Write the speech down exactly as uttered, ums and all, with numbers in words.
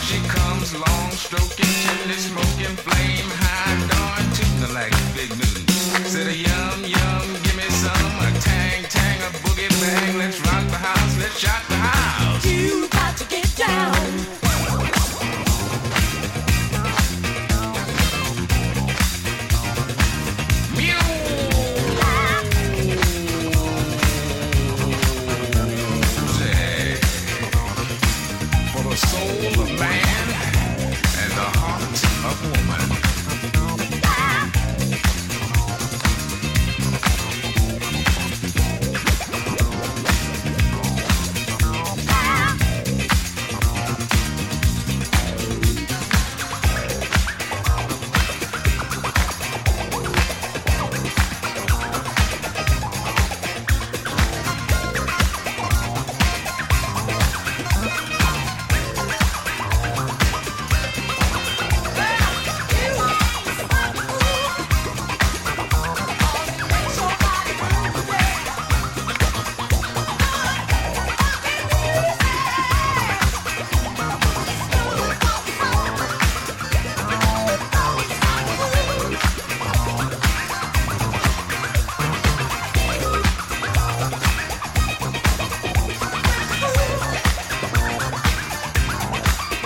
She comes long, stroking, chimney smoking, flame high, darn tootin' like big news. Said a yum yum, give me some, a tang tang, a boogie bang. Let's rock the house, let's shock the house. You got to get down. Soul of man and the heart of woman.